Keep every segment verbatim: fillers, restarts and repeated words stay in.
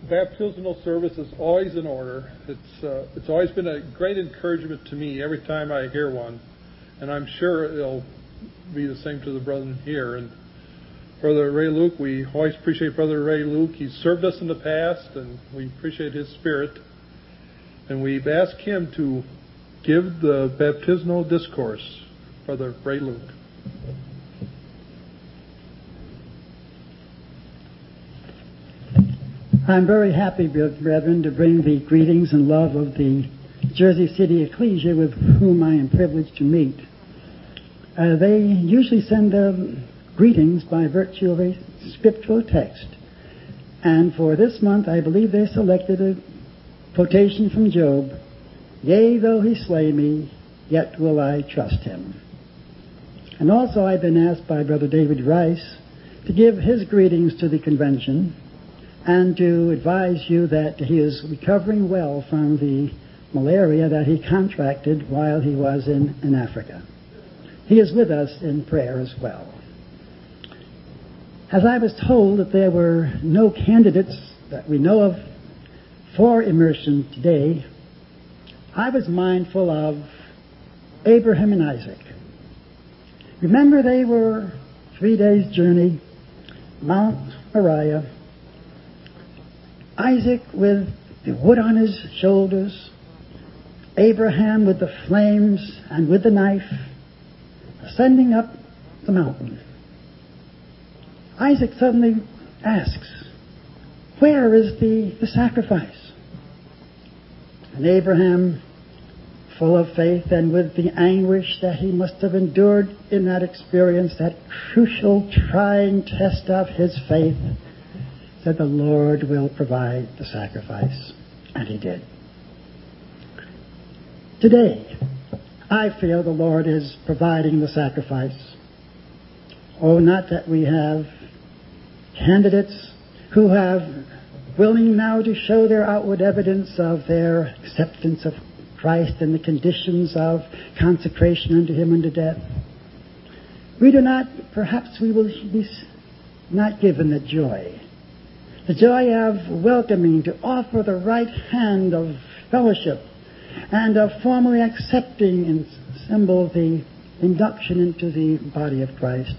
baptismal service is always in order. It's uh, it's always been a great encouragement to me every time I hear one, and I'm sure it'll be the same to the brethren here. And Brother Ray Luke, we always appreciate Brother Ray Luke. He's served us in the past, and we appreciate his spirit. And we've asked him to give the baptismal discourse, Brother Ray Luke. I'm very happy, brethren, to bring the greetings and love of the Jersey City Ecclesia with whom I am privileged to meet. Uh, they usually send their greetings by virtue of a scriptural text. And for this month, I believe they selected a quotation from Job, "Yea, though he slay me, yet will I trust him." And also I've been asked by Brother David Rice to give his greetings to the convention and to advise you that he is recovering well from the malaria that he contracted while he was in, in Africa. He is with us in prayer as well. As I was told that there were no candidates that we know of for immersion today, I was mindful of Abraham and Isaac. Remember, they were three days' journey, Mount Moriah. Isaac with the wood on his shoulders, Abraham with the flames and with the knife, ascending up the mountain. Isaac suddenly asks, "Where is the, the sacrifice?" And Abraham, full of faith and with the anguish that he must have endured in that experience, that crucial trying test of his faith, said, "The Lord will provide the sacrifice." And he did. Today, I feel the Lord is providing the sacrifice. Oh, not that we have candidates who have willing now to show their outward evidence of their acceptance of Christ and the conditions of consecration unto him unto death. We do not, perhaps we will be not given the joy The joy of welcoming, to offer the right hand of fellowship and of formally accepting in symbol the induction into the body of Christ.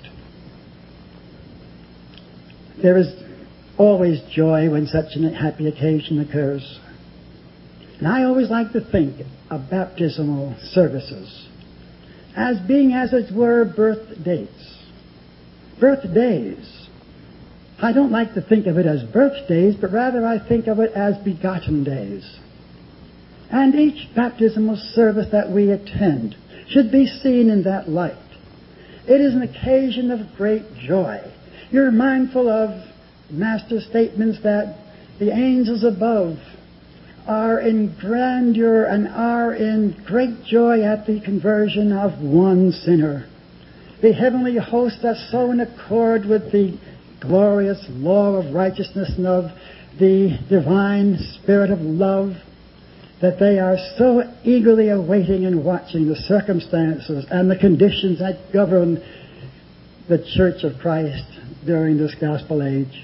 There is always joy when such a happy occasion occurs. And I always like to think of baptismal services as being, as it were, birth dates. Birthdays. I don't like to think of it as birthdays, but rather I think of it as begotten days. And each baptismal service that we attend should be seen in that light. It is an occasion of great joy. You're mindful of Master statements that the angels above are in grandeur and are in great joy at the conversion of one sinner. The heavenly hosts are so in accord with the glorious law of righteousness and of the divine spirit of love that they are so eagerly awaiting and watching the circumstances and the conditions that govern the Church of Christ during this gospel age.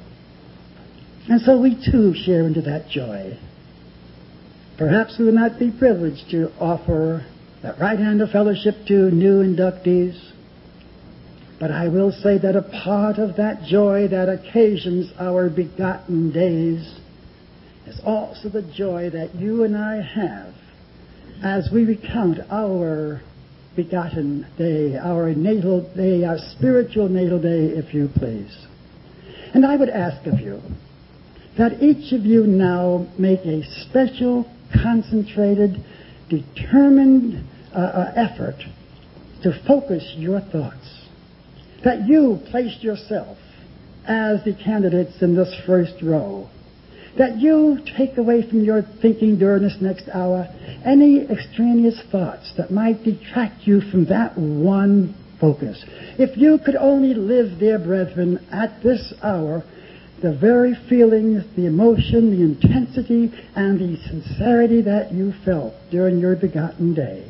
And so we too share into that joy. Perhaps we will not be privileged to offer that right hand of fellowship to new inductees, but I will say that a part of that joy that occasions our begotten days is also the joy that you and I have as we recount our begotten day, our natal day, our spiritual natal day, if you please. And I would ask of you that each of you now make a special, concentrated, determined uh, uh, effort to focus your thoughts. That you place yourself as the candidates in this first row. That you take away from your thinking during this next hour any extraneous thoughts that might detract you from that one focus. If you could only live, dear brethren, at this hour, the very feelings, the emotion, the intensity, and the sincerity that you felt during your begotten day.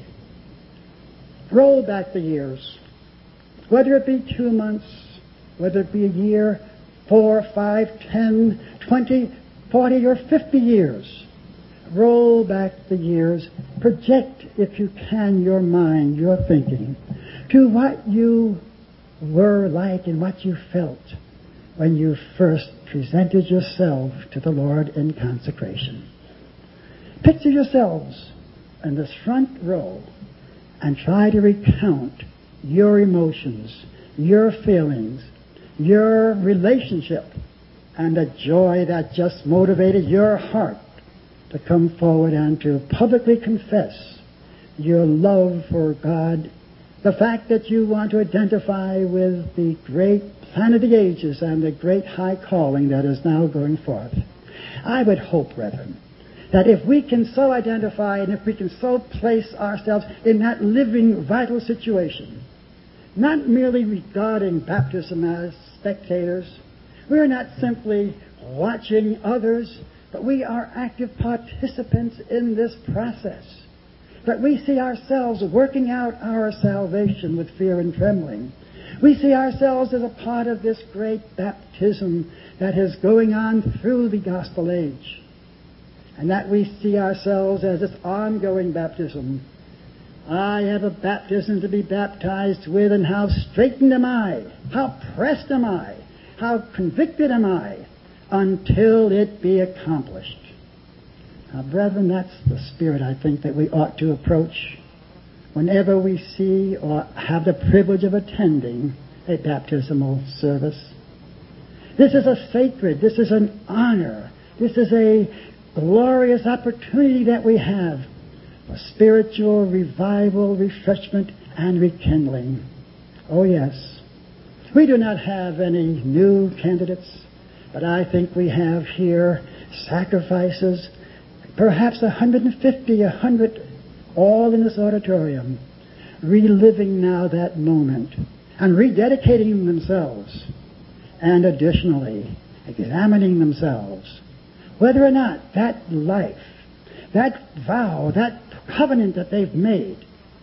Roll back the years. Whether it be two months, whether it be a year, four, five, ten, twenty, forty or fifty years. Roll back the years. Project, if you can, your mind, your thinking, to what you were like and what you felt when you first presented yourself to the Lord in consecration. Picture yourselves in this front row and try to recount your emotions, your feelings, your relationship, and the joy that just motivated your heart to come forward and to publicly confess your love for God, the fact that you want to identify with the great plan of the ages and the great high calling that is now going forth. I would hope, brethren, that if we can so identify and if we can so place ourselves in that living, vital situation, not merely regarding baptism as spectators, we're not simply watching others, but we are active participants in this process. That we see ourselves working out our salvation with fear and trembling. We see ourselves as a part of this great baptism that is going on through the gospel age. And that we see ourselves as this ongoing baptism. I have a baptism to be baptized with, and how straitened am I? How pressed am I? How convicted am I? Until it be accomplished. Now, brethren, that's the spirit I think that we ought to approach whenever we see or have the privilege of attending a baptismal service. This is a sacred, this is an honor, this is a glorious opportunity that we have for spiritual revival, refreshment, and rekindling. Oh, yes. We do not have any new candidates, but I think we have here sacrifices, perhaps one hundred fifty, one hundred, all in this auditorium, reliving now that moment and rededicating themselves, and additionally examining themselves whether or not that life, that vow, that covenant that they've made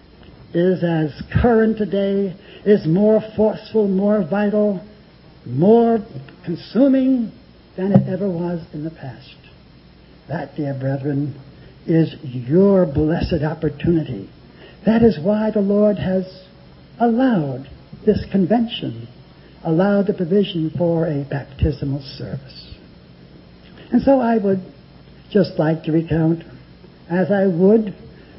is as current today, is more forceful, more vital, more consuming than it ever was in the past. That, dear brethren, is your blessed opportunity. That is why the Lord has allowed this convention, allowed the provision for a baptismal service. And so I would just like to recount, as I would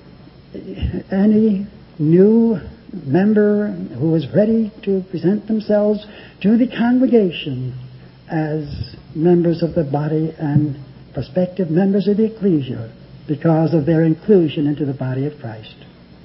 any new member who is ready to present themselves to the congregation as members of the body and prospective members of the ecclesia because of their inclusion into the body of Christ.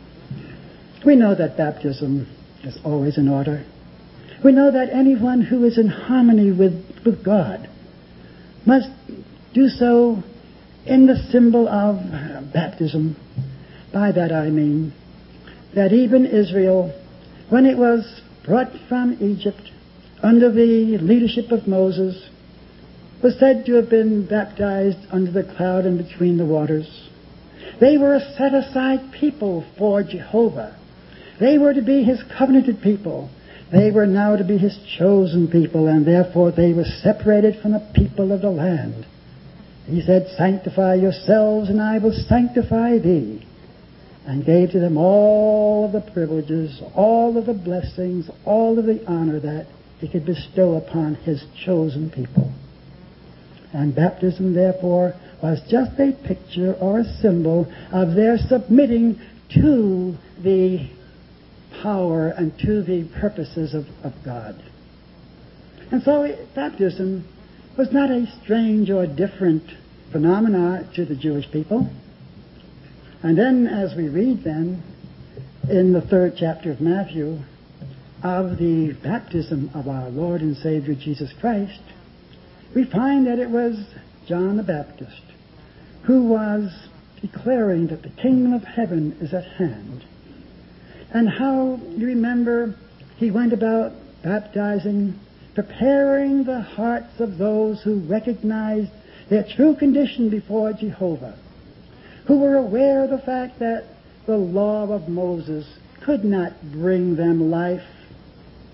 We know that baptism is always in order. We know that anyone who is in harmony with, with God must do so in the symbol of baptism. By that I mean that even Israel, when it was brought from Egypt under the leadership of Moses, was said to have been baptized under the cloud and between the waters. They were a set-aside people for Jehovah. They were to be His covenanted people. They were now to be His chosen people, and therefore they were separated from the people of the land. He said, "Sanctify yourselves, and I will sanctify thee," and gave to them all of the privileges, all of the blessings, all of the honor that He could bestow upon His chosen people. And baptism, therefore, was just a picture or a symbol of their submitting to the power and to the purposes of, of God. And so baptism was not a strange or different phenomena to the Jewish people. And then as we read then in the third chapter of Matthew of the baptism of our Lord and Savior Jesus Christ, we find that it was John the Baptist who was declaring that the kingdom of heaven is at hand. And how, you remember, he went about baptizing, preparing the hearts of those who recognized their true condition before Jehovah, who were aware of the fact that the law of Moses could not bring them life.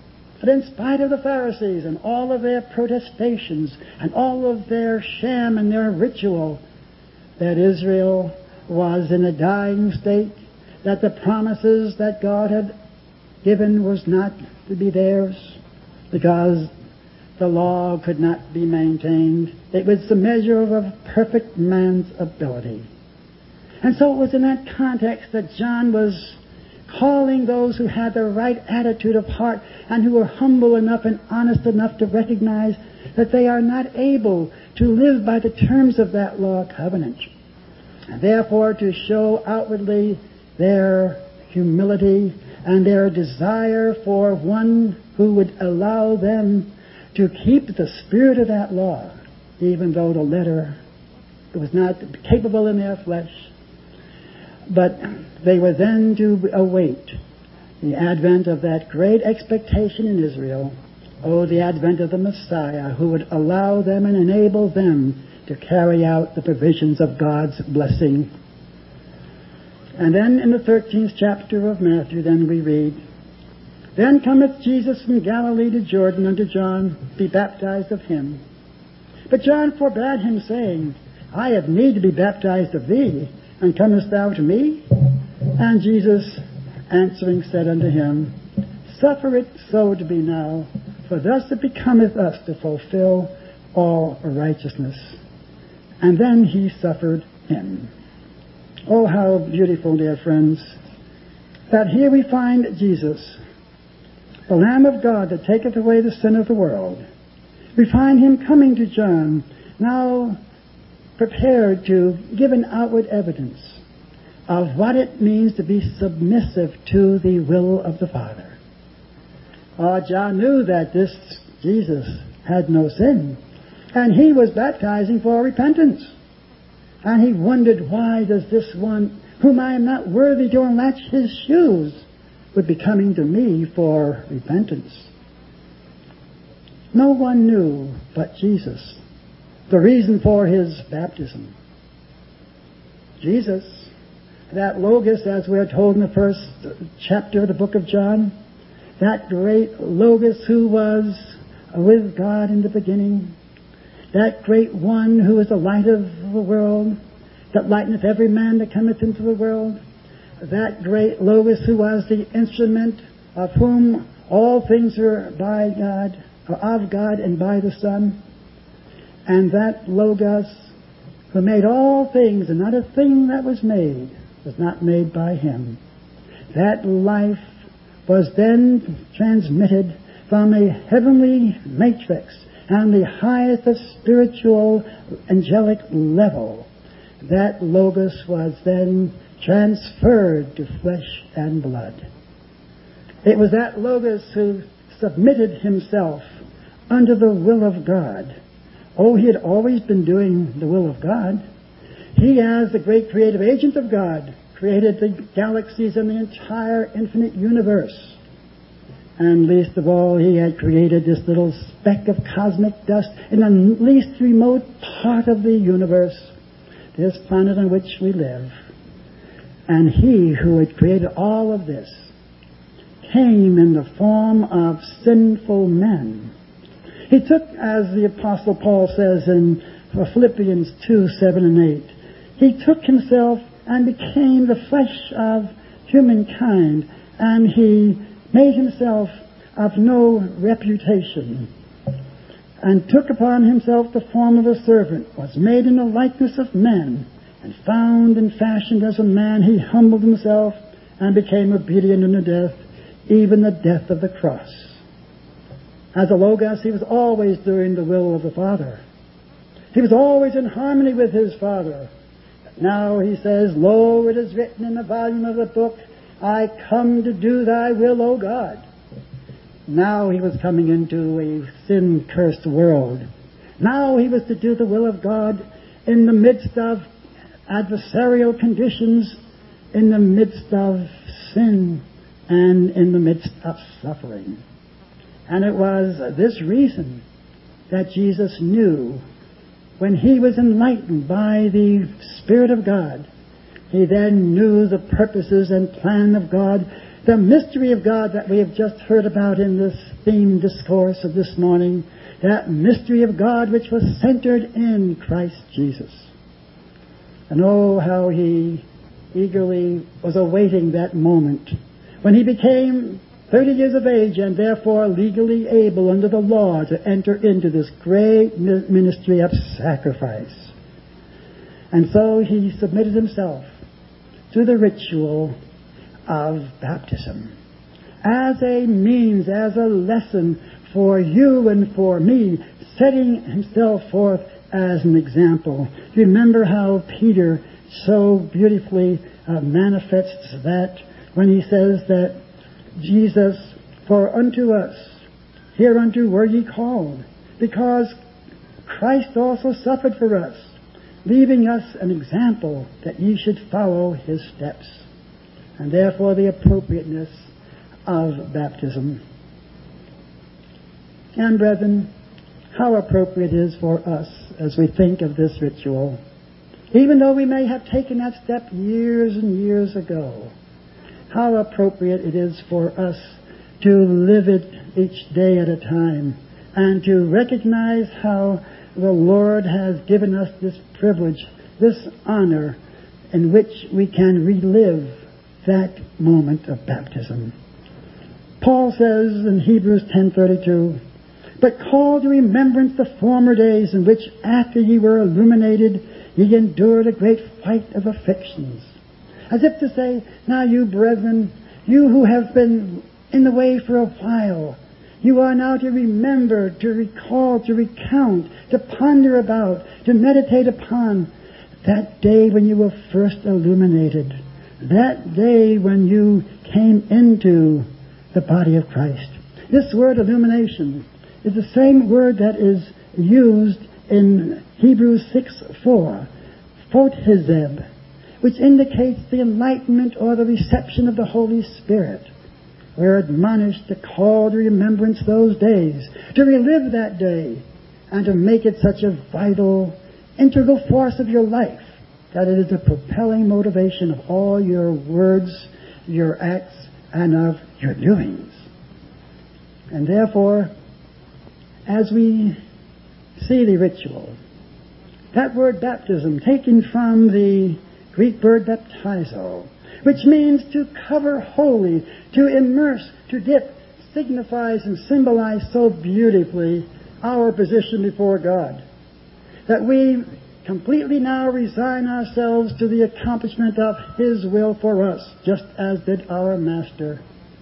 But in spite of the Pharisees and all of their protestations and all of their sham and their ritual, that Israel was in a dying state, that the promises that God had given was not to be theirs because the law could not be maintained. It was the measure of a perfect man's ability. And so it was in that context that John was calling those who had the right attitude of heart and who were humble enough and honest enough to recognize that they are not able to live by the terms of that law covenant. And therefore to show outwardly their humility and their desire for one who would allow them to keep the spirit of that law, even though the letter was not capable in their flesh. But they were then to await the advent of that great expectation in Israel, oh, the advent of the Messiah, who would allow them and enable them to carry out the provisions of God's blessing. And then in the thirteenth chapter of Matthew, then we read, Then cometh Jesus from Galilee to Jordan unto John, be baptized of him. But John forbade him, saying, I have need to be baptized of thee, and comest thou to me? And Jesus answering said unto him, Suffer it so to be now, for thus it becometh us to fulfill all righteousness. And then he suffered him. Oh, how beautiful, dear friends, that here we find Jesus, the Lamb of God that taketh away the sin of the world. We find him coming to John, now prepared to give an outward evidence of what it means to be submissive to the will of the Father. Oh, John knew that this Jesus had no sin, and he was baptizing for repentance. And he wondered, why does this one, whom I am not worthy to unlatch his shoes, would be coming to me for repentance? No one knew but Jesus the reason for his baptism. Jesus, that Logos, as we are told in the first chapter of the book of John, that great Logos who was with God in the beginning, that great one who is the light of the world, that lighteneth every man that cometh into the world, that great Logos who was the instrument of whom all things are by God, or of God and by the Son, and that Logos who made all things, and not a thing that was made was not made by him. That life was then transmitted from a heavenly matrix and the highest of spiritual angelic level. That Logos was then transferred to flesh and blood. It was that Logos who submitted himself under the will of God. Oh, he had always been doing the will of God. He, as the great creative agent of God, created the galaxies and the entire infinite universe. And least of all, he had created this little speck of cosmic dust in the least remote part of the universe, this planet on which we live. And he who had created all of this came in the form of sinful men. He took, as the Apostle Paul says in Philippians two, seven and eight, he took himself and became the flesh of humankind, and he made himself of no reputation, and took upon himself the form of a servant, was made in the likeness of men, and found and fashioned as a man, he humbled himself and became obedient unto death, even the death of the cross. As a Logos, he was always doing the will of the Father. He was always in harmony with his Father. Now he says, Lo, it is written in the volume of the book, I come to do thy will, O God. Now he was coming into a sin-cursed world. Now he was to do the will of God in the midst of adversarial conditions, in the midst of sin, and in the midst of suffering. And it was this reason that Jesus knew, when he was enlightened by the Spirit of God, he then knew the purposes and plan of God The mystery of God that we have just heard about in this theme discourse of this morning, that mystery of God which was centered in Christ Jesus. And oh, how he eagerly was awaiting that moment when he became thirty years of age and therefore legally able under the law to enter into this great ministry of sacrifice. And so he submitted himself to the ritual of baptism as a means, as a lesson for you and for me, setting himself forth as an example. Remember how Peter so beautifully uh, manifests that when he says that Jesus, for unto us, hereunto were ye called, because Christ also suffered for us, leaving us an example that ye should follow his steps. And therefore the appropriateness of baptism. And brethren, how appropriate it is for us as we think of this ritual, even though we may have taken that step years and years ago, how appropriate it is for us to live it each day at a time and to recognize how the Lord has given us this privilege, this honor, in which we can relive that moment of baptism. Paul says in Hebrews ten thirty-two, "But call to remembrance the former days in which after ye were illuminated, ye endured a great fight of afflictions." As if to say, now you brethren, you who have been in the way for a while, you are now to remember, to recall, to recount, to ponder about, to meditate upon that day when you were first illuminated, that day when you came into the body of Christ. This word illumination is the same word that is used in Hebrews six four, photizeb, which indicates the enlightenment or the reception of the Holy Spirit. We're admonished to call to remembrance those days, to relive that day, and to make it such a vital, integral force of your life that it is a propelling motivation of all your words, your acts, and of your doings. And therefore, as we see the ritual, that word baptism, taken from the Greek word baptizo, which means to cover wholly, to immerse, to dip, signifies and symbolizes so beautifully our position before God, that we completely now resign ourselves to the accomplishment of his will for us, just as did our Master.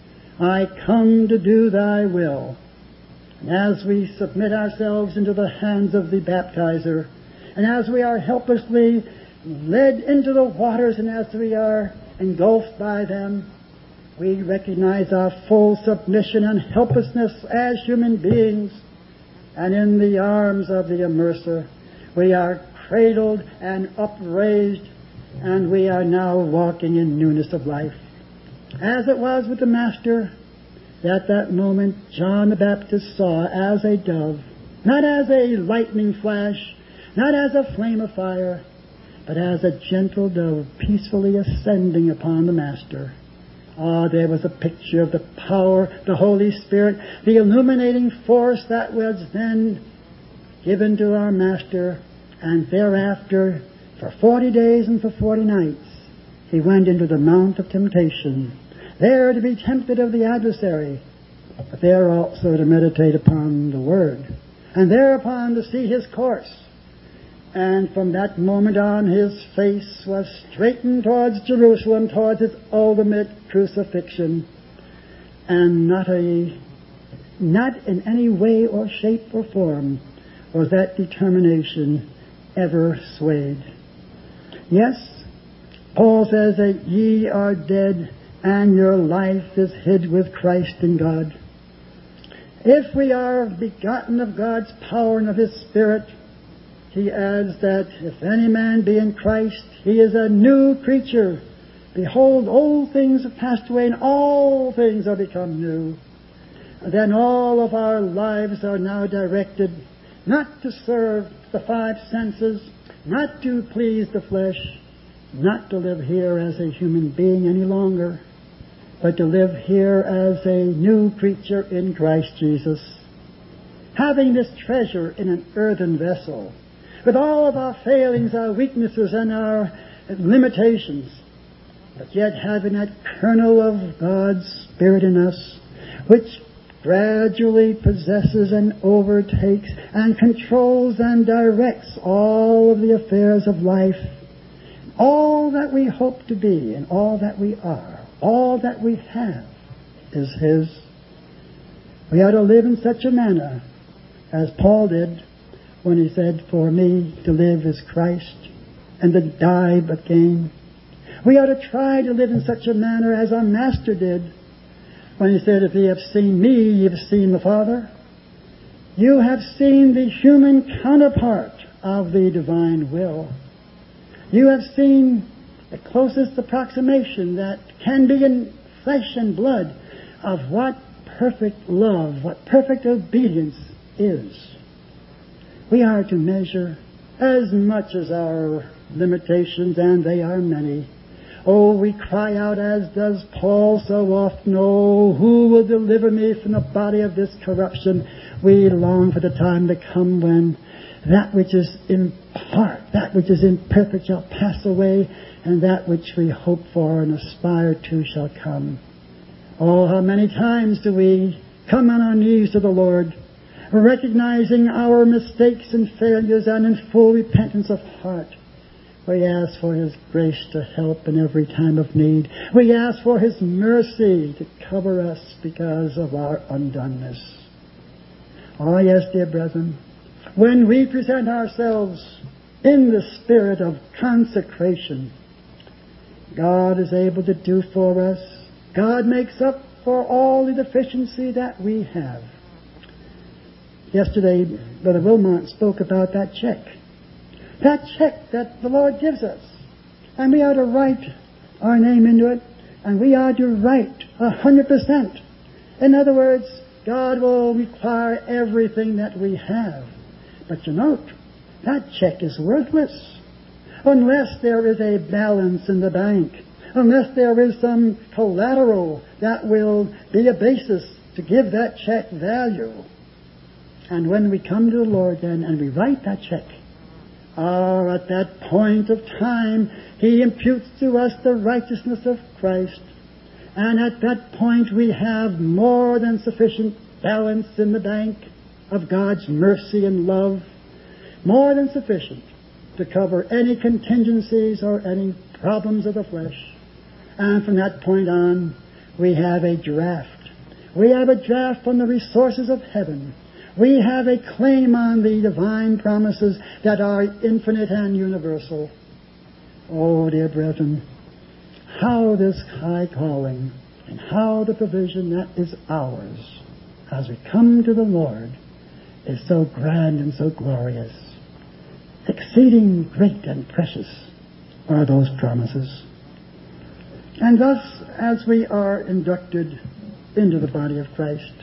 I come to do thy will. And as we submit ourselves into the hands of the baptizer, and as we are helplessly led into the waters, and as we are engulfed by them, we recognize our full submission and helplessness as human beings. And in the arms of the immerser, we are cradled and upraised, and we are now walking in newness of life. As it was with the Master, at that moment John the Baptist saw as a dove, not as a lightning flash, not as a flame of fire, but as a gentle dove peacefully ascending upon the Master. Ah, there was a picture of the power, the Holy Spirit, the illuminating force that was then given to our Master, and thereafter, for forty days and for forty nights, he went into the Mount of Temptation, there to be tempted of the adversary, but there also to meditate upon the Word, and thereupon to see his course. And from that moment on, his face was straightened towards Jerusalem, towards its ultimate crucifixion. And not a, not in any way or shape or form was that determination ever swayed. Yes, Paul says that ye are dead, and your life is hid with Christ in God. If we are begotten of God's power and of his Spirit, he adds that if any man be in Christ, he is a new creature. Behold, old things have passed away, and all things are become new. Then all of our lives are now directed not to serve the five senses, not to please the flesh, not to live here as a human being any longer, but to live here as a new creature in Christ Jesus, having this treasure in an earthen vessel, with all of our failings, our weaknesses, and our limitations, but yet having that kernel of God's Spirit in us, which gradually possesses and overtakes and controls and directs all of the affairs of life, all that we hope to be and all that we are, all that we have is His. We ought to live in such a manner as Paul did when he said, "For me to live is Christ, and to die but gain." We ought to try to live in such a manner as our Master did when He said, "If ye have seen me, ye have seen the Father." You have seen the human counterpart of the divine will. You have seen the closest approximation that can be in flesh and blood of what perfect love, what perfect obedience is. We are to measure as much as our limitations, and they are many. Oh, we cry out, as does Paul so often, "Oh, who will deliver me from the body of this corruption?" We long for the time to come when that which is in part, that which is imperfect shall pass away, and that which we hope for and aspire to shall come. Oh, how many times do we come on our knees to the Lord, recognizing our mistakes and failures, and in full repentance of heart. We ask for His grace to help in every time of need. We ask for His mercy to cover us because of our undoneness. Oh, yes, dear brethren, when we present ourselves in the spirit of consecration, God is able to do for us. God makes up for all the deficiency that we have. Yesterday, Brother Wilmot spoke about that check. That check that the Lord gives us. And we are to write our name into it, and we are to write a hundred percent. In other words, God will require everything that we have. But you note, that check is worthless unless there is a balance in the bank, unless there is some collateral that will be a basis to give that check value. And when we come to the Lord then and we write that check, ah, at that point of time, He imputes to us the righteousness of Christ. And at that point we have more than sufficient balance in the bank of God's mercy and love, more than sufficient to cover any contingencies or any problems of the flesh. And from that point on, we have a draft. We have a draft on the resources of heaven. We have a claim on the divine promises that are infinite and universal. Oh, dear brethren, how this high calling and how the provision that is ours as we come to the Lord is so grand and so glorious. Exceeding great and precious are those promises. And thus, as we are inducted into the body of Christ,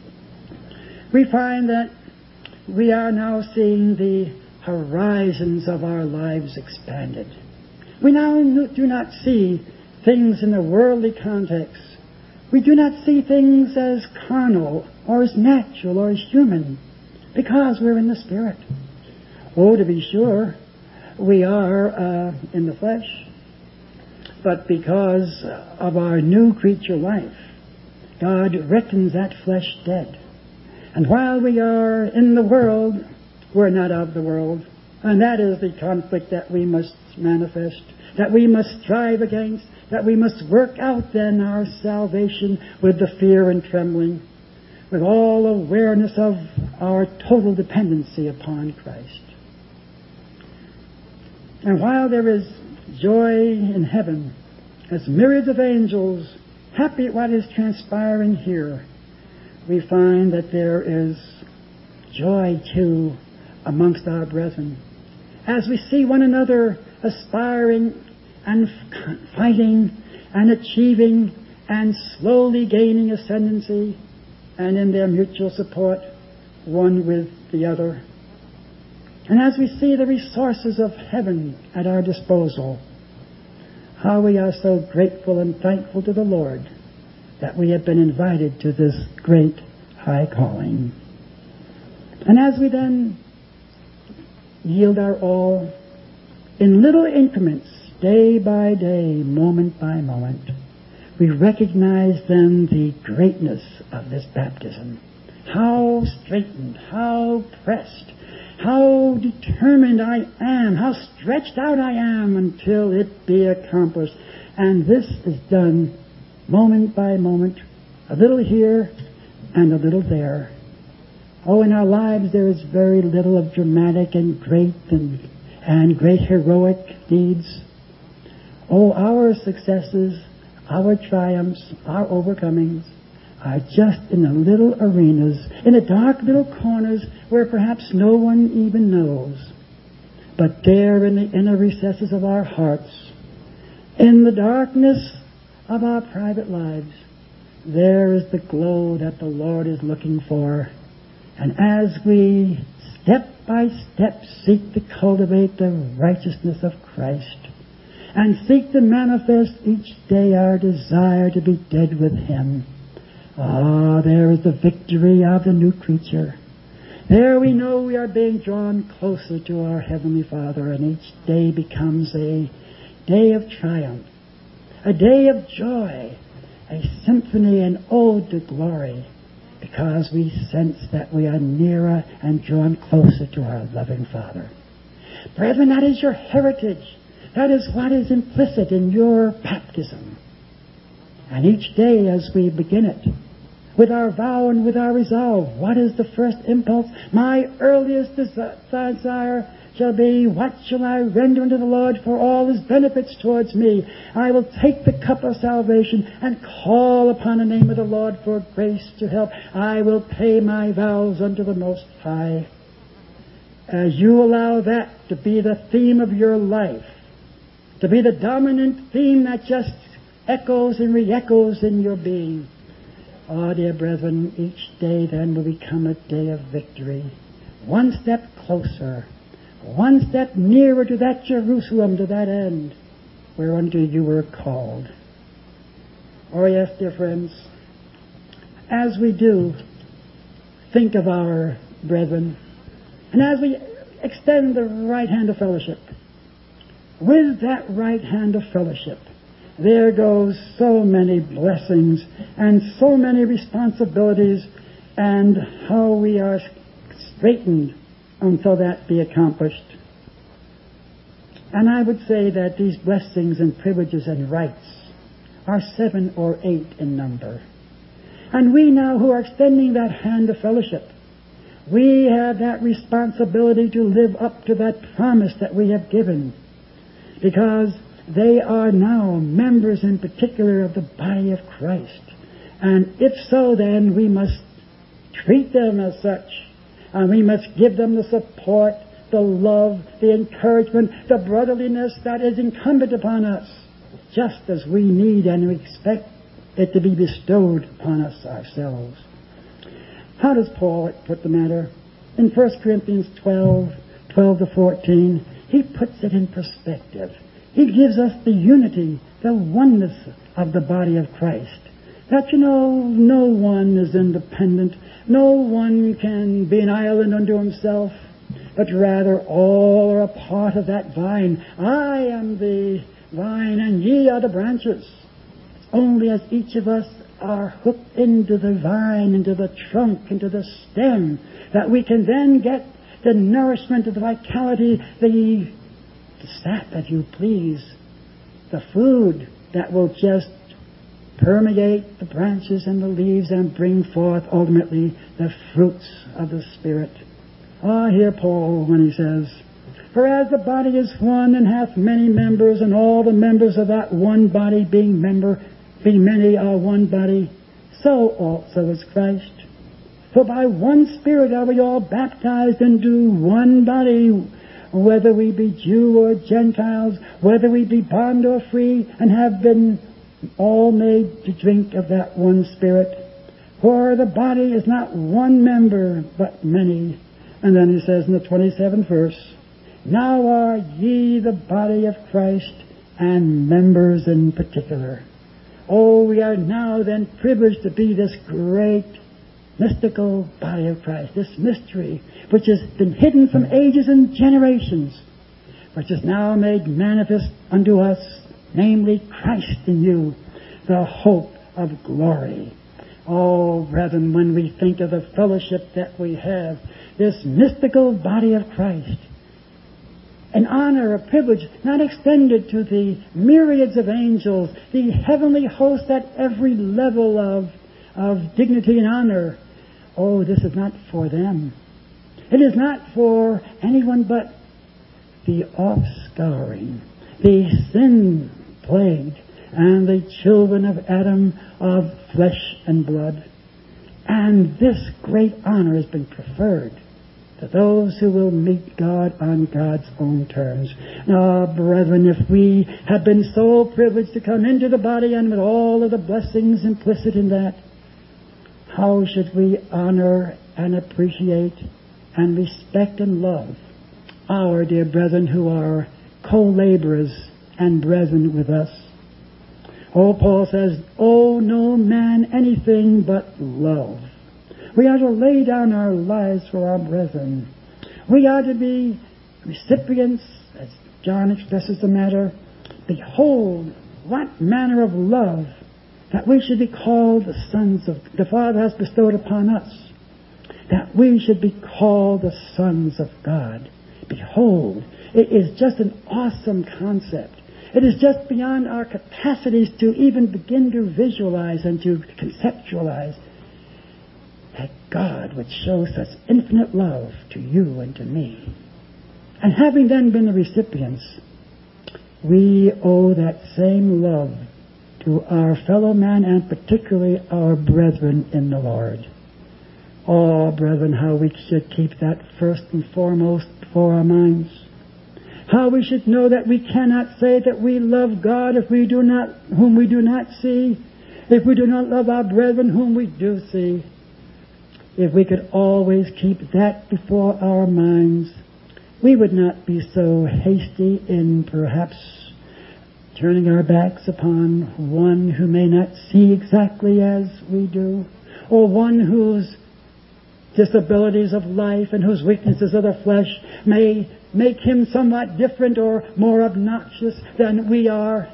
we find that we are now seeing the horizons of our lives expanded. We now do not see things in a worldly context. We do not see things as carnal or as natural or as human because we're in the Spirit. Oh, to be sure, we are uh, in the flesh, but because of our new creature life, God reckons that flesh dead. And while we are in the world, we're not of the world. And that is the conflict that we must manifest, that we must strive against, that we must work out then our salvation with the fear and trembling, with all awareness of our total dependency upon Christ. And while there is joy in heaven, as myriads of angels happy at what is transpiring here, we find that there is joy, too, amongst our brethren. As we see one another aspiring and fighting and achieving and slowly gaining ascendancy, and in their mutual support, one with the other. And as we see the resources of heaven at our disposal, how we are so grateful and thankful to the Lord that we have been invited to this great high calling. And as we then yield our all in little increments, day by day, moment by moment, we recognize then the greatness of this baptism. How straitened, how pressed, how determined I am, how stretched out I am until it be accomplished. And this is done moment by moment, a little here and a little there. Oh, in our lives there is very little of dramatic and great and, and great heroic deeds. Oh, our successes, our triumphs, our overcomings are just in the little arenas, in the dark little corners where perhaps no one even knows. But there in the inner recesses of our hearts, in the darkness of our private lives, there is the glow that the Lord is looking for. And as we step by step seek to cultivate the righteousness of Christ and seek to manifest each day our desire to be dead with Him, ah, there is the victory of the new creature. There we know we are being drawn closer to our Heavenly Father, and each day becomes a day of triumph, a day of joy, a symphony and ode to glory, because we sense that we are nearer and drawn closer to our loving Father. Brethren, that is your heritage. That is what is implicit in your baptism. And each day as we begin it, with our vow and with our resolve, what is the first impulse? My earliest desi- desire shall be, what shall I render unto the Lord for all His benefits towards me? I will take the cup of salvation and call upon the name of the Lord for grace to help. I will pay my vows unto the Most High. As you allow that to be the theme of your life, to be the dominant theme that just echoes and re-echoes in your being, oh, dear brethren, each day then will become a day of victory. One step closer, one step nearer to that Jerusalem, to that end, whereunto you were called. Oh yes, dear friends, as we do think of our brethren, and as we extend the right hand of fellowship, with that right hand of fellowship, there goes so many blessings and so many responsibilities, and how we are straightened until that be accomplished. And I would say that these blessings and privileges and rights are seven or eight in number. And we now who are extending that hand of fellowship, we have that responsibility to live up to that promise that we have given, because they are now members in particular of the body of Christ. And if so, then we must treat them as such. And we must give them the support, the love, the encouragement, the brotherliness that is incumbent upon us, just as we need and we expect it to be bestowed upon us ourselves. How does Paul put the matter? In First Corinthians twelve, twelve to fourteen, he puts it in perspective. He gives us the unity, the oneness of the body of Christ. That, you know, no one is independent. No one can be an island unto himself, but rather all are a part of that vine. I am the vine and ye are the branches. It's only as each of us are hooked into the vine, into the trunk, into the stem, that we can then get the nourishment, the vitality, the The sap, if you please, the food that will just permeate the branches and the leaves and bring forth ultimately the fruits of the Spirit. Ah, hear Paul when he says, for as the body is one and hath many members, and all the members of that one body being member, being many are one body, so also is Christ. For by one Spirit are we all baptized into one body, whether we be Jew or Gentiles, whether we be bond or free, and have been all made to drink of that one Spirit. For the body is not one member, but many. And then he says in the twenty-seventh verse, now are ye the body of Christ, and members in particular. Oh, we are now then privileged to be this great mystical body of Christ, this mystery which has been hidden from ages and generations, which is now made manifest unto us, namely Christ in you, the hope of glory. Oh, brethren, when we think of the fellowship that we have, this mystical body of Christ, an honor, a privilege not extended to the myriads of angels, the heavenly host at every level of, of dignity and honor. Oh, this is not for them. It is not for anyone but the offscouring, the sin-plagued, and the children of Adam of flesh and blood. And this great honor has been preferred to those who will meet God on God's own terms. Now, brethren, if we have been so privileged to come into the body and with all of the blessings implicit in that, how should we honor and appreciate and respect and love our dear brethren who are co-laborers and brethren with us? Oh, Paul says, owe no man anything but love. We are to lay down our lives for our brethren. We are to be recipients, as John expresses the matter. Behold, what manner of love that we should be called the sons of the Father has bestowed upon us, that we should be called the sons of God. Behold, it is just an awesome concept. It is just beyond our capacities to even begin to visualize and to conceptualize that God would show such infinite love to you and to me. And having then been the recipients, we owe that same love to our fellow man and particularly our brethren in the Lord. Oh, brethren, how we should keep that first and foremost before our minds. How we should know that we cannot say that we love God if we do not, whom we do not see, if we do not love our brethren whom we do see. If we could always keep that before our minds, we would not be so hasty in perhaps turning our backs upon one who may not see exactly as we do, or one whose disabilities of life and whose weaknesses of the flesh may make him somewhat different or more obnoxious than we are,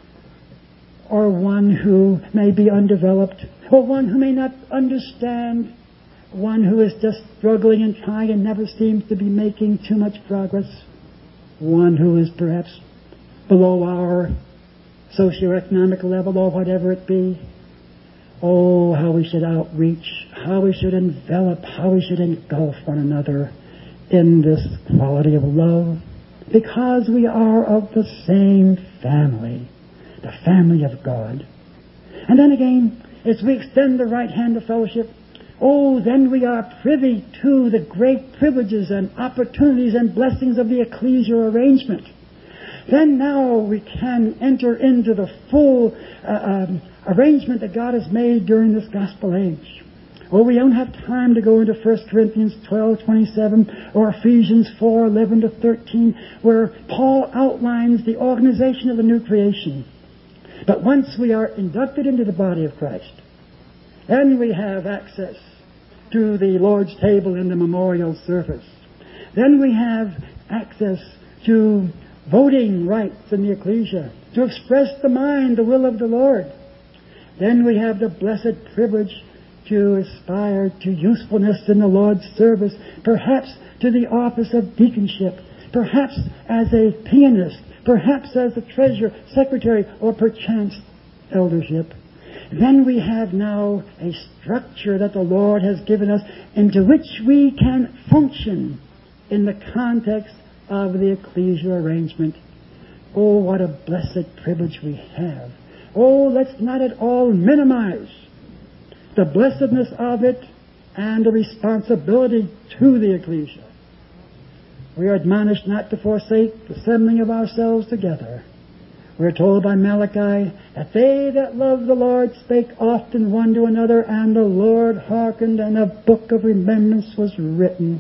or one who may be undeveloped, or one who may not understand, one who is just struggling and trying and never seems to be making too much progress, one who is perhaps below our socioeconomic level or whatever it be. Oh, how we should outreach, how we should envelop, how we should engulf one another in this quality of love, because we are of the same family, the family of God. And then again, as we extend the right hand of fellowship, oh, then we are privy to the great privileges and opportunities and blessings of the ecclesial arrangement. Then now we can enter into the full uh, um, arrangement that God has made during this gospel age. Oh, we don't have time to go into First Corinthians twelve twenty-seven or Ephesians four eleven to thirteen, where Paul outlines the organization of the new creation. But once we are inducted into the body of Christ, then we have access to the Lord's table and the memorial service. Then we have access to voting rights in the ecclesia, to express the mind, the will of the Lord. Then we have the blessed privilege to aspire to usefulness in the Lord's service, perhaps to the office of deaconship, perhaps as a pianist, perhaps as a treasurer, secretary, or perchance eldership. Then we have now a structure that the Lord has given us into which we can function in the context of the ecclesial arrangement. Oh, what a blessed privilege we have. Oh, let's not at all minimize the blessedness of it and the responsibility to the ecclesia. We are admonished not to forsake the assembling of ourselves together. We are told by Malachi that they that love the Lord spake often one to another, and the Lord hearkened, and a book of remembrance was written.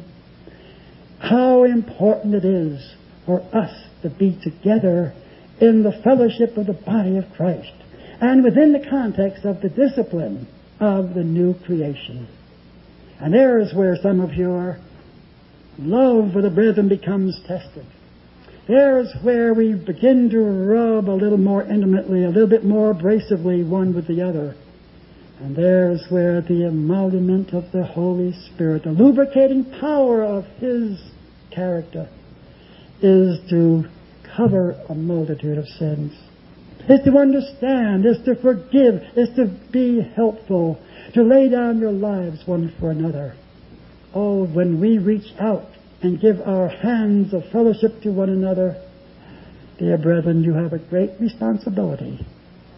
How important it is for us to be together in the fellowship of the body of Christ. and within the context of the discipline of the new creation. And there is where some of your love for the brethren becomes tested. There is where we begin to rub a little more intimately, a little bit more abrasively one with the other. And there is where the emolument of the Holy Spirit, the lubricating power of His character, is to cover a multitude of sins, is to understand, is to forgive, is to be helpful, to lay down your lives one for another. Oh, when we reach out and give our hands of fellowship to one another, dear brethren, you have a great responsibility.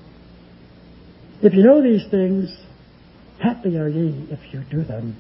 If you know these things, happy are ye if you do them.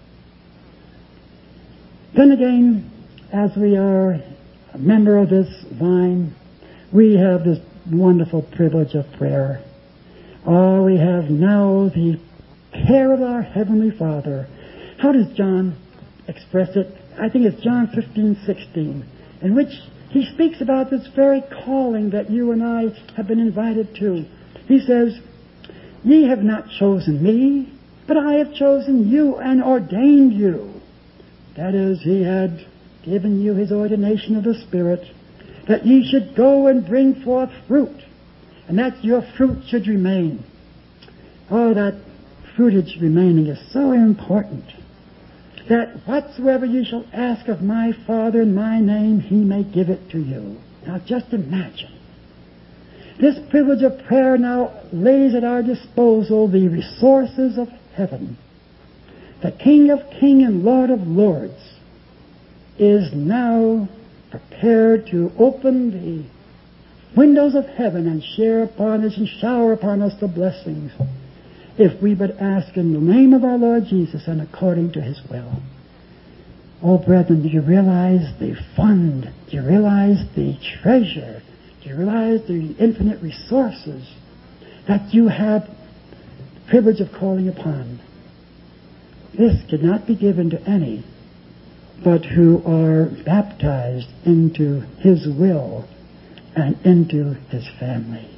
Then again, as we are a member of this vine, we have this wonderful privilege of prayer. Oh, we have now the care of our Heavenly Father. How does John express it? I think it's John fifteen sixteen, in which he speaks about this very calling that you and I have been invited to. He says, "Ye have not chosen me, but I have chosen you and ordained you." That is, He had given you His ordination of the Spirit, that ye should go and bring forth fruit, and that your fruit should remain. Oh, that fruitage remaining is so important. That whatsoever you shall ask of my Father in my name, He may give it to you. Now just imagine. This privilege of prayer now lays at our disposal the resources of heaven. The King of Kings and Lord of Lords is now prepared to open the windows of heaven and share upon us and shower upon us the blessings, if we but ask in the name of our Lord Jesus and according to His will. Oh, brethren, do you realize the fund? Do you realize the treasure? Do you realize the infinite resources that you have the privilege of calling upon? This cannot be given to any but who are baptized into His will and into His family.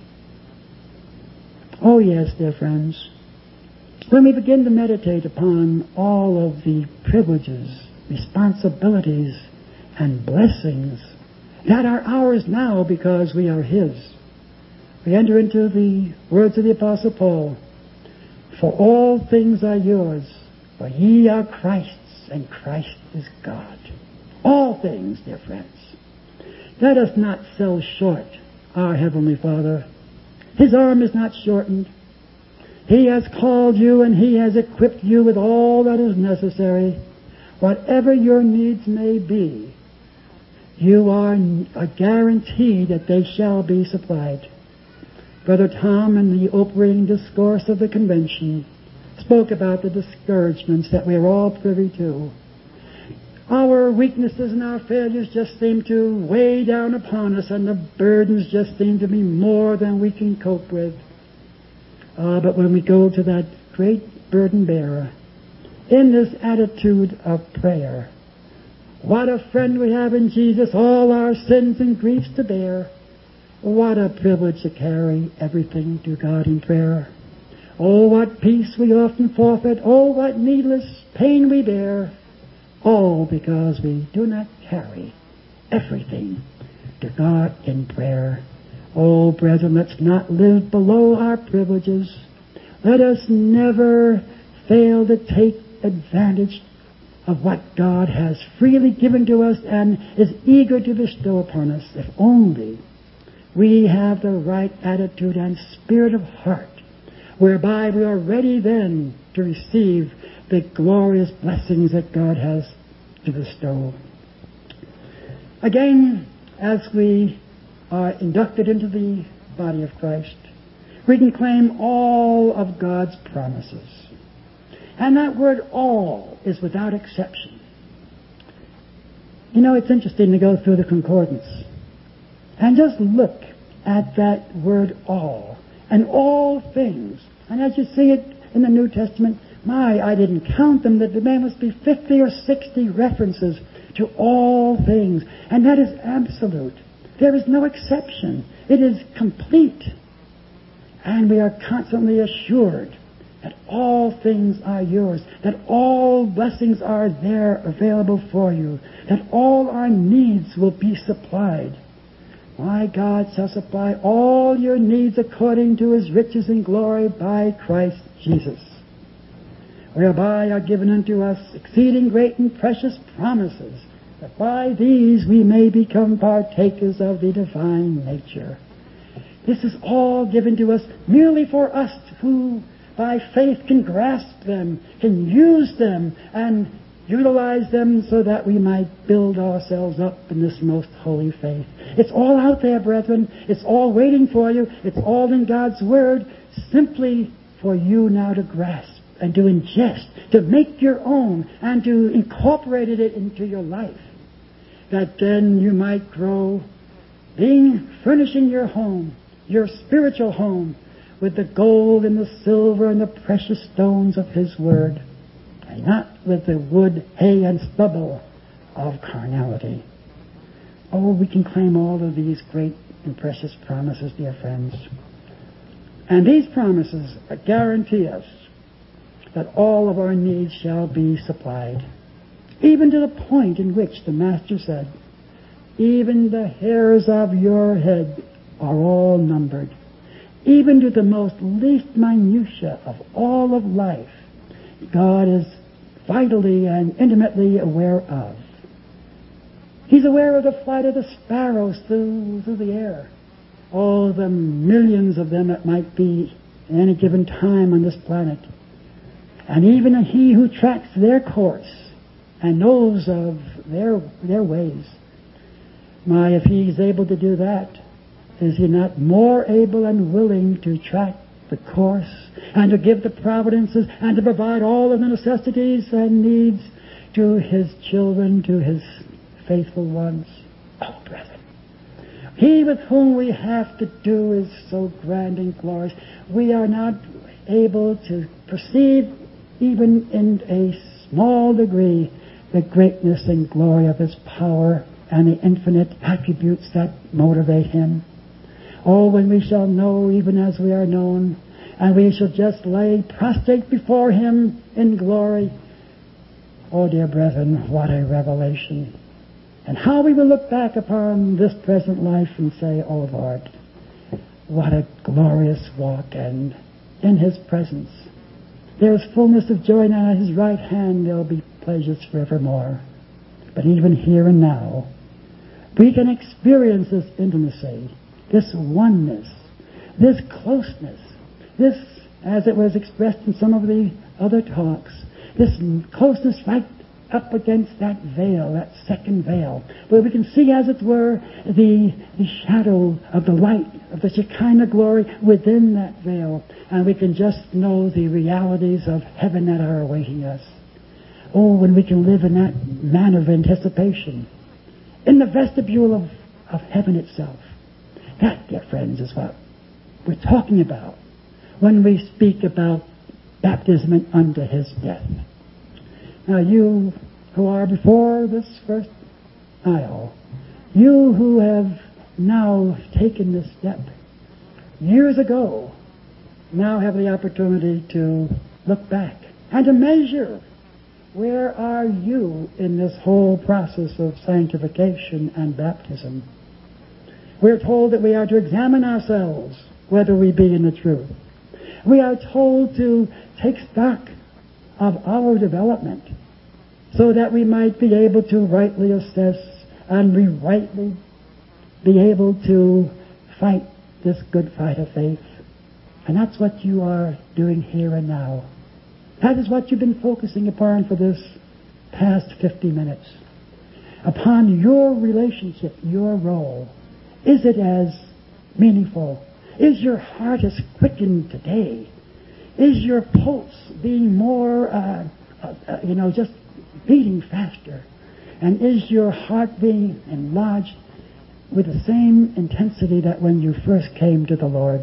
Oh, yes, dear friends. When we begin to meditate upon all of the privileges, responsibilities, and blessings that are ours now because we are His, we enter into the words of the Apostle Paul, "For all things are yours, for ye are Christ's, and Christ is God." All things, dear friends. Let us not sell short our Heavenly Father. His arm is not shortened. He has called you and He has equipped you with all that is necessary. Whatever your needs may be, you are a guarantee that they shall be supplied. Brother Tom, in the opening discourse of the convention, spoke about the discouragements that we are all privy to. Our weaknesses and our failures just seem to weigh down upon us, and the burdens just seem to be more than we can cope with. Uh, but when we go to that great burden bearer, in this attitude of prayer, what a friend we have in Jesus, all our sins and griefs to bear. What a privilege to carry everything to God in prayer. Oh, what peace we often forfeit. Oh, what needless pain we bear. All because we do not carry everything to God in prayer. Oh, brethren, let's not live below our privileges. Let us never fail to take advantage of what God has freely given to us and is eager to bestow upon us, if only we have the right attitude and spirit of heart, whereby we are ready then to receive the glorious blessings that God has to bestow. Again, as we are inducted into the body of Christ, we can claim all of God's promises. And that word all is without exception. You know, it's interesting to go through the concordance and just look at that word all and all things. And as you see it in the New Testament, my, I didn't count them, that there must be fifty or sixty references to all things. And that is absolute. There is no exception. It is complete. And we are constantly assured that all things are yours, that all blessings are there available for you, that all our needs will be supplied. My God shall supply all your needs according to his riches and glory by Christ Jesus, whereby are given unto us exceeding great and precious promises, that by these we may become partakers of the divine nature. This is all given to us merely for us who by faith can grasp them, can use them, and utilize them so that we might build ourselves up in this most holy faith. It's all out there, brethren. It's all waiting for you. It's all in God's Word, simply for you now to grasp and to ingest, to make your own, and to incorporate it into your life, that then you might grow, being furnishing your home, your spiritual home, with the gold and the silver and the precious stones of his Word, and not with the wood, hay, and stubble of carnality. Oh, we can claim all of these great and precious promises, dear friends. And these promises guarantee us that all of our needs shall be supplied, even to the point in which the Master said, even the hairs of your head are all numbered. Even to the most least minutiae of all of life, God is vitally and intimately aware of. He's aware of the flight of the sparrows through, through the air. Oh, the millions of them that might be at any given time on this planet. And even he who tracks their course and knows of their, their ways. My, if he's able to do that, is he not more able and willing to track the course and to give the providences and to provide all of the necessities and needs to his children, to his faithful ones? Oh, brethren, he with whom we have to do is so grand and glorious. We are not able to perceive even in a small degree the greatness and glory of his power and the infinite attributes that motivate him. Oh, when we shall know even as we are known, and we shall just lay prostrate before him in glory. Oh, dear brethren, what a revelation. And how we will look back upon this present life and say, oh, Lord, what a glorious walk, and in his presence there is fullness of joy, and at his right hand there will be pleasures forevermore. But even here and now, we can experience this intimacy, this oneness, this closeness, this, as it was expressed in some of the other talks, this closeness right up against that veil, that second veil, where we can see, as it were, the, the shadow of the light of the Shekinah glory within that veil, and we can just know the realities of heaven that are awaiting us. Oh, when we can live in that manner of anticipation, in the vestibule of, of heaven itself. That, dear friends, is what we're talking about when we speak about baptism unto his death. Now, you who are before this first aisle, you who have now taken this step years ago, now have the opportunity to look back and to measure, where are you in this whole process of sanctification and baptism? We're told that we are to examine ourselves whether we be in the truth. We are told to take stock of our development so that we might be able to rightly assess and we rightly be able to fight this good fight of faith. And that's what you are doing here and now. That is what you've been focusing upon for this past fifty minutes. Upon your relationship, your role. Is it as meaningful? Is your heart as quickened today? Is your pulse being more, uh, uh, you know, just beating faster? And is your heart being enlarged with the same intensity that when you first came to the Lord?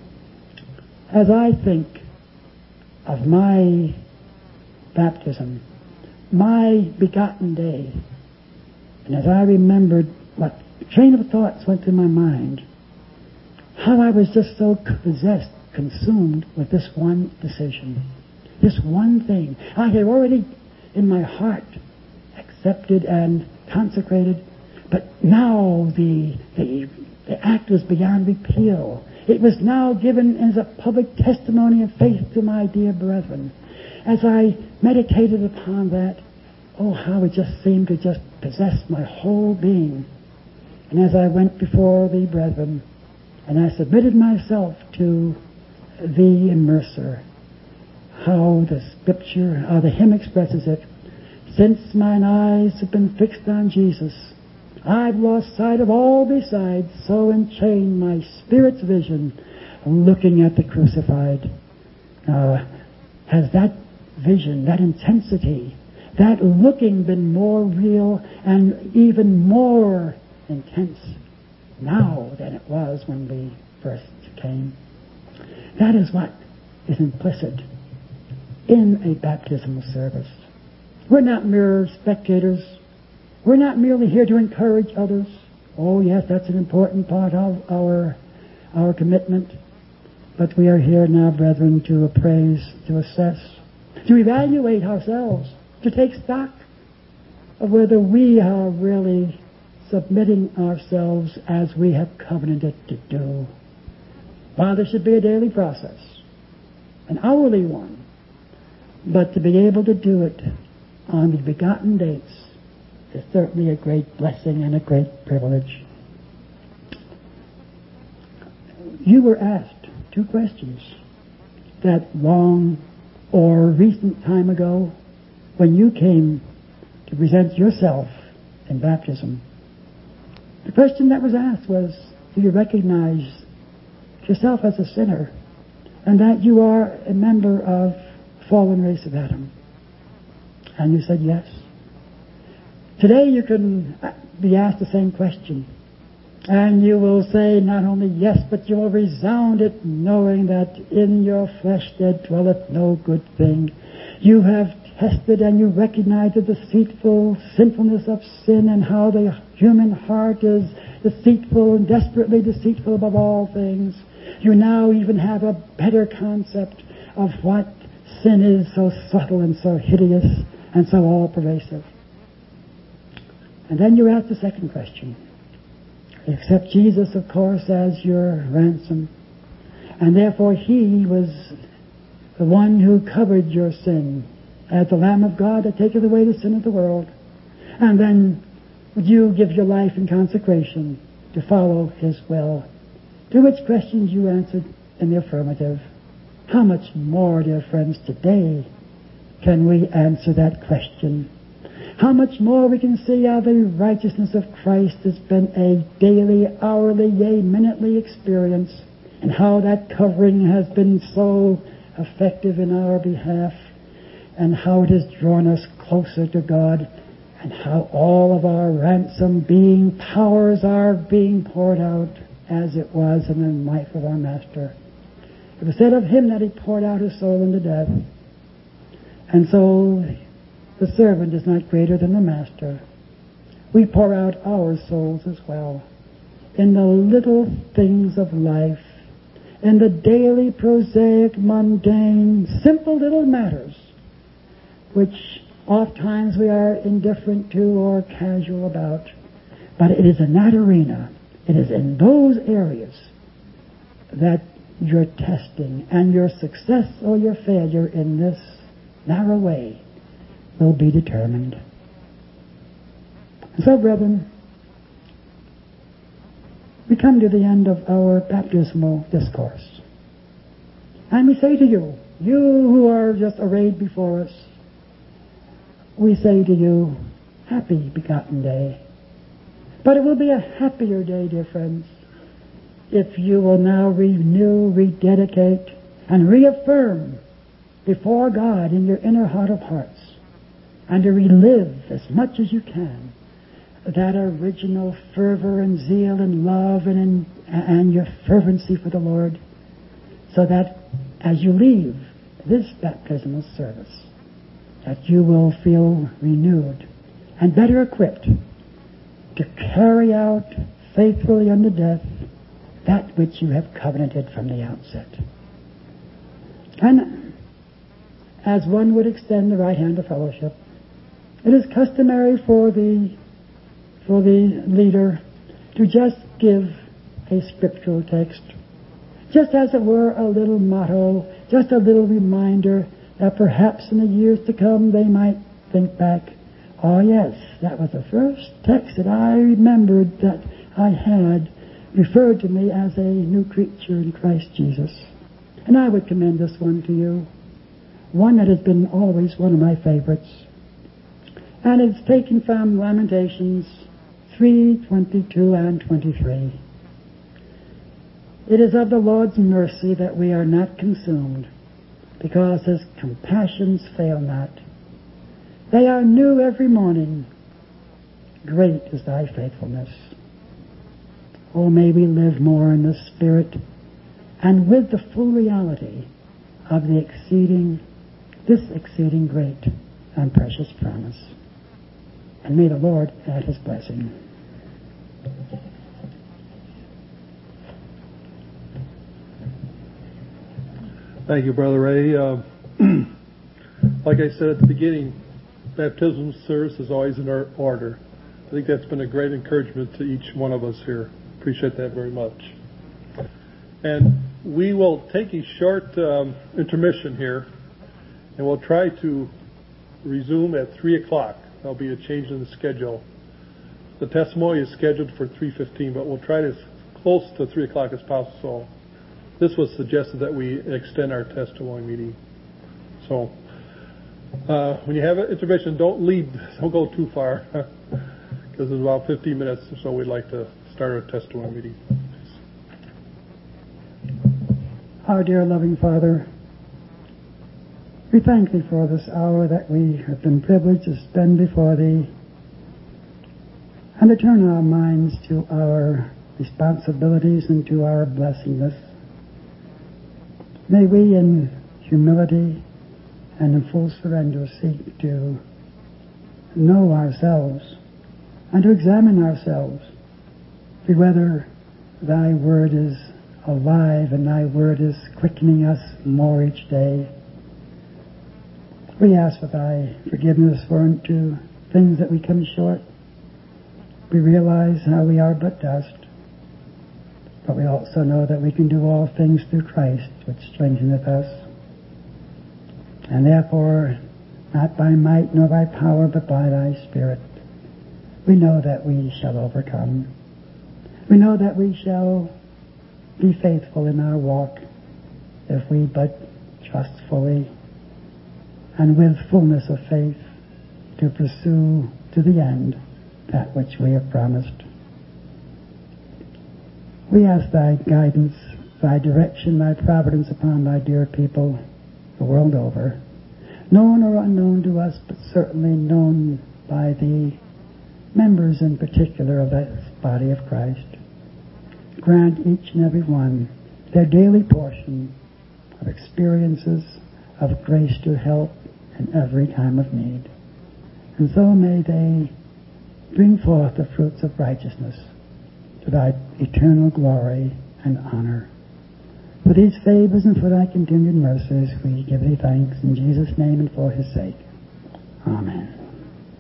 As I think of my baptism, my begotten day, and as I remembered what train of thoughts went through my mind, how I was just so possessed consumed with this one decision, this one thing. I had already in my heart accepted and consecrated, but now the, the, the act was beyond repeal. It was now given as a public testimony of faith to my dear brethren. As I meditated upon that, oh, how it just seemed to just possess my whole being. And as I went before the brethren, and I submitted myself to the immerser, how the scripture, how the hymn expresses it, since mine eyes have been fixed on Jesus, I've lost sight of all besides, so enchained my spirit's vision, looking at the crucified. Now, has that vision, that intensity, that looking been more real and even more intense now than it was when we first came? That is what is implicit in a baptismal service. We're not mere spectators. We're not merely here to encourage others. Oh, yes, that's an important part of our, our commitment. But we are here now, brethren, to appraise, to assess, to evaluate ourselves, to take stock of whether we are really submitting ourselves as we have covenanted to do. While there should be a daily process, an hourly one, but to be able to do it on the begotten dates is certainly a great blessing and a great privilege. You were asked two questions that long or recent time ago when you came to present yourself in baptism. The question that was asked was, do you recognize yourself as a sinner and that you are a member of the fallen race of Adam? And you said yes. Today you can be asked the same question. And you will say not only yes, but you will resound it, knowing that in your flesh there dwelleth no good thing. You have tested and you recognize the deceitful sinfulness of sin and how the human heart is deceitful and desperately deceitful above all things. You now even have a better concept of what sin is, so subtle and so hideous and so all-pervasive. And then you ask the second question. You accept Jesus, of course, as your ransom. And therefore He was the one who covered your sin as the Lamb of God that taketh away the sin of the world. And then would you give your life in consecration to follow His will? To which questions you answered in the affirmative. How much more, dear friends, today can we answer that question? How much more we can see how the righteousness of Christ has been a daily, hourly, yea, minutely experience, and how that covering has been so effective in our behalf, and how it has drawn us closer to God, and how all of our ransom being powers are being poured out as it was in the life of our Master. It was said of Him that He poured out His soul unto death. And so the servant is not greater than the master. We pour out our souls as well in the little things of life, in the daily, prosaic, mundane, simple little matters, which oft times we are indifferent to or casual about. But it is in that arena, it is in those areas that your testing and your success or your failure in this narrow way will be determined. So, brethren, we come to the end of our baptismal discourse. And we say to you, you who are just arrayed before us, we say to you, happy begotten day. But it will be a happier day, dear friends, if you will now renew, rededicate, and reaffirm before God in your inner heart of hearts, and to relive as much as you can that original fervor and zeal and love and, and, and your fervency for the Lord, so that as you leave this baptismal service, that you will feel renewed and better equipped to carry out faithfully unto death that which you have covenanted from the outset. And as one would extend the right hand of fellowship, it is customary for the for the leader to just give a scriptural text, just as it were a little motto, just a little reminder that perhaps in the years to come they might think back, oh yes, that was the first text that I remembered that I had referred to me as a new creature in Christ Jesus. And I would commend this one to you, one that has been always one of my favorites. And it's taken from Lamentations three, twenty-two and twenty-three. It is of the Lord's mercy that we are not consumed, because His compassions fail not. They are new every morning. Great is thy faithfulness. Oh, may we live more in the Spirit and with the full reality of the exceeding, this exceeding great and precious promise. And may the Lord add His blessing. Thank you, Brother Ray. Uh, like I said at the beginning, baptism service is always in our order. I think that's been a great encouragement to each one of us here. Appreciate that very much. And we will take a short um, intermission here, and we'll try to resume at three o'clock. There'll be a change in the schedule. The testimony is scheduled for three fifteen, but we'll try to as close to three o'clock as possible. This was suggested that we extend our testimony meeting. So uh, when you have an intermission, don't leave, don't go too far, because it's about fifteen minutes or so we'd like to start our testimony meeting. Our dear loving Father, we thank Thee for this hour that we have been privileged to spend before Thee, and to turn our minds to our responsibilities and to our blessedness. May we in humility and in full surrender seek to know ourselves and to examine ourselves, see whether Thy Word is alive and Thy Word is quickening us more each day. We ask for Thy forgiveness for unto things that we come short. We realize how we are but dust, but we also know that we can do all things through Christ, which strengtheneth us. And therefore, not by might nor by power, but by Thy Spirit, we know that we shall overcome. We know that we shall be faithful in our walk if we but trust fully and with fullness of faith to pursue to the end that which we have promised. We ask Thy guidance, Thy direction, Thy providence upon Thy dear people the world over, known or unknown to us, but certainly known by the members in particular of this body of Christ. Grant each and every one their daily portion of experiences of grace to help in every time of need. And so may they bring forth the fruits of righteousness to Thy eternal glory and honor. For these favors and for Thy continued mercies we give Thee thanks in Jesus' name and for His sake. Amen.